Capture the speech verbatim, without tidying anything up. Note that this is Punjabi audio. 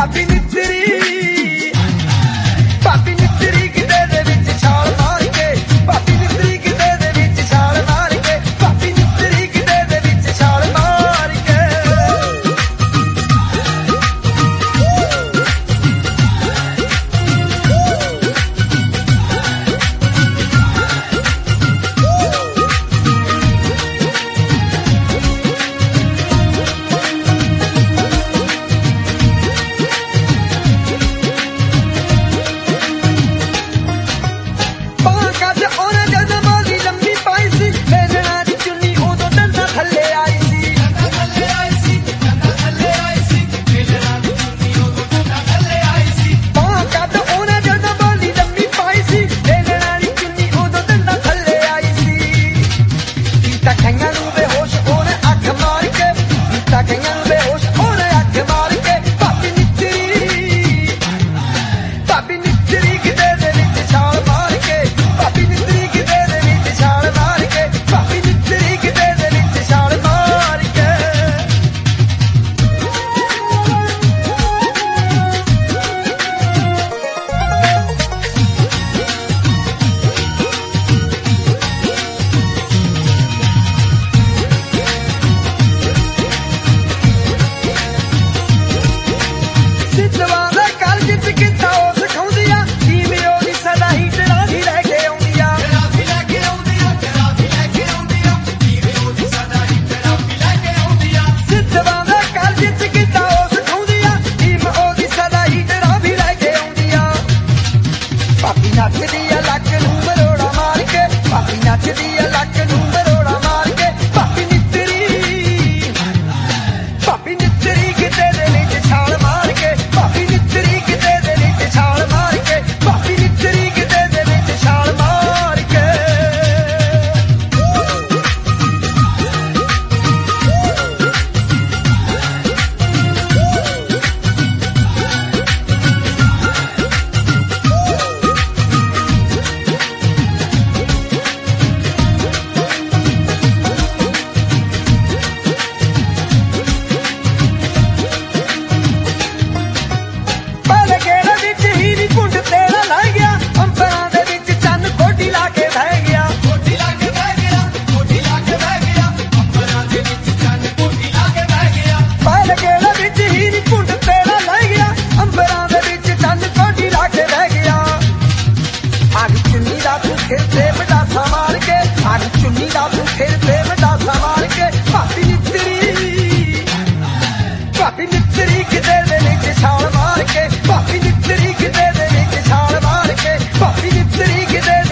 ਭਾਬੀ ਨਿੱਤਰੀ ਭਾਬੀ ਨਿੱਤਰੀ ਕਿਤੇ ਦੇ ਵਿੱਚ ਛਾਲ ਮਾਰ ਕੇ ਭਾਬੀ ਨਿੱਤਰੀ ਕਿਤੇ ਦੇ ਵਿੱਚ ਛਾਲ ਮਾਰ ਕੇ ਭਾਬੀ ਨਿੱਤਰੀ ਕਿਤੇ ਦੇ ਵਿੱਚ ਛਾਲ ਮਾਰ ਕੇ ਨੱਚਦੀ ਆ ਲੱਕ ਨੂੰ ਮਰੋੜਾ ਮਾਰ ਕੇ ਭਾਬੀ ਨੱਚਦੀ ਆ ਲੱਕ ਨੂੰ ਮਰੋੜਾ ਮਾਰ ਕੇ ਭਾਬੀ ਨਿੱਤਰੀ ਭਾਬੀ ਨਿੱਤਰੀ ਕਿਤੇ ਦੇ ਵਿੱਚ ਛਾਲ ਮਾਰ ਕੇ ਭਾਬੀ ਨਿੱਤਰੀ ਕਿਤੇ ਦੇ ਵਿੱਚ ਛਾਲ ਮਾਰ ਕੇ ਭਾਬੀ ਨਿੱਤਰੀ ਕਿਤੇ ਦੇ ਵਿੱਚ ਛਾਲ ਮਾਰ ਕੇ ਚੁੰਨੀ ਦਾ ਤੂੰ ਫਿਰ ਤੇ ਮਡਾਸਾ ਮਾਰ ਕੇ ਭਾਬੀ ਨਿੱਤਰੀ ਭਾਬੀ ਨਿੱਤਰੀ ਕਿਤੇ ਦੇ ਵਿੱਚ ਛਾਲ ਮਾਰ ਕੇ ਭਾਬੀ ਨਿੱਤਰੀ ਕਿਤੇ ਦੇ ਵਿੱਚ ਛਾਲ ਮਾਰ ਕੇ ਭਾਬੀ ਨਿੱਤਰੀ ਕਿਤੇ